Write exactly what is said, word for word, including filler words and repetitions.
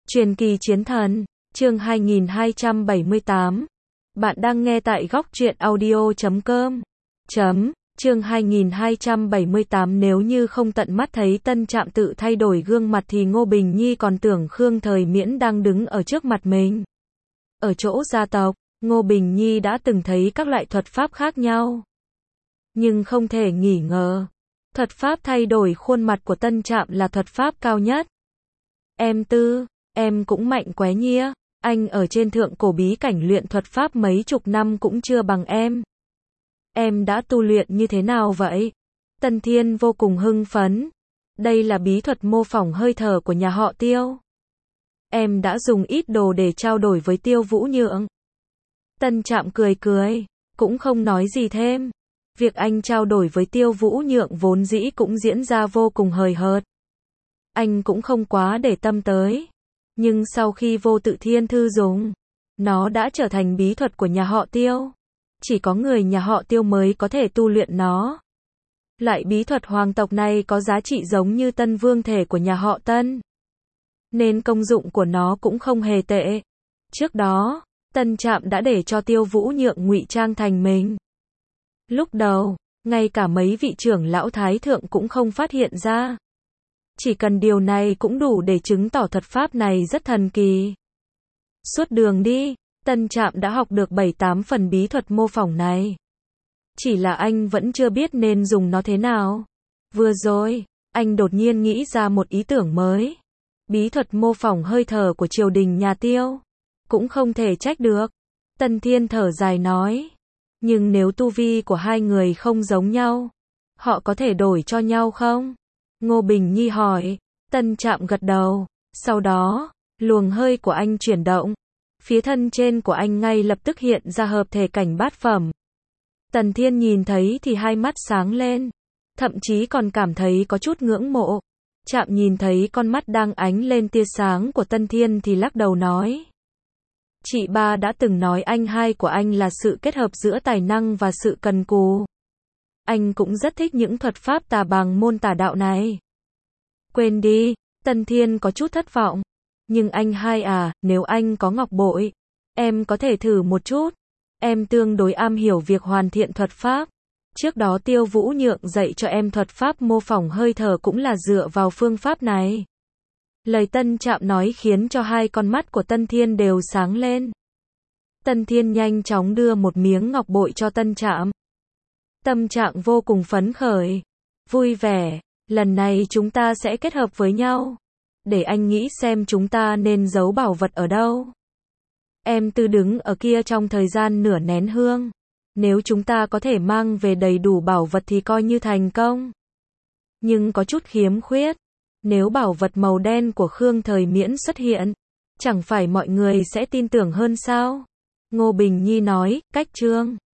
Truyền kỳ chiến thần, chương hai nghìn hai trăm bảy mươi tám. Bạn đang nghe tại góc truyện audio chấm com. Chấm, chương hai nghìn hai trăm bảy mươi tám. Nếu như không tận mắt thấy Tân Trạm tự thay đổi gương mặt thì Ngô Bình Nhi còn tưởng Khương Thời Miễn đang đứng ở trước mặt mình. Ở chỗ gia tộc, Ngô Bình Nhi đã từng thấy các loại thuật pháp khác nhau. Nhưng không thể nghi ngờ, thuật pháp thay đổi khuôn mặt của Tân Trạm là thuật pháp cao nhất. Em Tư, em cũng mạnh quá nhia, anh ở trên thượng cổ bí cảnh luyện thuật pháp mấy chục năm cũng chưa bằng em. Em đã tu luyện như thế nào vậy? Tân Thiên vô cùng hưng phấn. Đây là bí thuật mô phỏng hơi thở của nhà họ Tiêu. Em đã dùng ít đồ để trao đổi với Tiêu Vũ Nhượng. Tân Trạm cười cười, cũng không nói gì thêm. Việc anh trao đổi với Tiêu Vũ Nhượng vốn dĩ cũng diễn ra vô cùng hời hợt. Anh cũng không quá để tâm tới. Nhưng sau khi Vô Tự Thiên Thư dùng, nó đã trở thành bí thuật của nhà họ Tiêu. Chỉ có người nhà họ Tiêu mới có thể tu luyện nó. Loại bí thuật hoàng tộc này có giá trị giống như Tân Vương thể của nhà họ Tân. Nên công dụng của nó cũng không hề tệ. Trước đó, Tân Trạm đã để cho Tiêu Vũ Nhượng ngụy trang thành mình. Lúc đầu, ngay cả mấy vị trưởng lão thái thượng cũng không phát hiện ra. Chỉ cần điều này cũng đủ để chứng tỏ thuật pháp này rất thần kỳ. Suốt đường đi, Tân Trạm đã học được bảy tám phần bí thuật mô phỏng này. Chỉ là anh vẫn chưa biết nên dùng nó thế nào. Vừa rồi, anh đột nhiên nghĩ ra một ý tưởng mới. Bí thuật mô phỏng hơi thở của triều đình nhà Tiêu. Cũng không thể trách được. Tân Thiên thở dài nói. Nhưng nếu tu vi của hai người không giống nhau, họ có thể đổi cho nhau không? Ngô Bình Nhi hỏi. Tân Trạm gật đầu. Sau đó, luồng hơi của anh chuyển động. Phía thân trên của anh ngay lập tức hiện ra hợp thể cảnh bát phẩm. Tần Thiên nhìn thấy thì hai mắt sáng lên. Thậm chí còn cảm thấy có chút ngưỡng mộ. Trạm nhìn thấy con mắt đang ánh lên tia sáng của Tân Thiên thì lắc đầu nói. Chị ba đã từng nói anh hai của anh là sự kết hợp giữa tài năng và sự cần cù. Anh cũng rất thích những thuật pháp tà bàng môn tà đạo này. Quên đi, Tân Thiên có chút thất vọng. Nhưng anh hai à, nếu anh có ngọc bội, em có thể thử một chút. Em tương đối am hiểu việc hoàn thiện thuật pháp. Trước đó Tiêu Vũ Nhượng dạy cho em thuật pháp mô phỏng hơi thở cũng là dựa vào phương pháp này. Lời Tân Trạm nói khiến cho hai con mắt của Tân Thiên đều sáng lên. Tân Thiên nhanh chóng đưa một miếng ngọc bội cho Tân Trạm. Tâm trạng vô cùng phấn khởi, vui vẻ, lần này chúng ta sẽ kết hợp với nhau. Để anh nghĩ xem chúng ta nên giấu bảo vật ở đâu. Em Tư đứng ở kia trong thời gian nửa nén hương. Nếu chúng ta có thể mang về đầy đủ bảo vật thì coi như thành công. Nhưng có chút khiếm khuyết. Nếu bảo vật màu đen của Khương Thời Miễn xuất hiện, chẳng phải mọi người sẽ tin tưởng hơn sao? Ngô Bình Nhi nói, cách chương.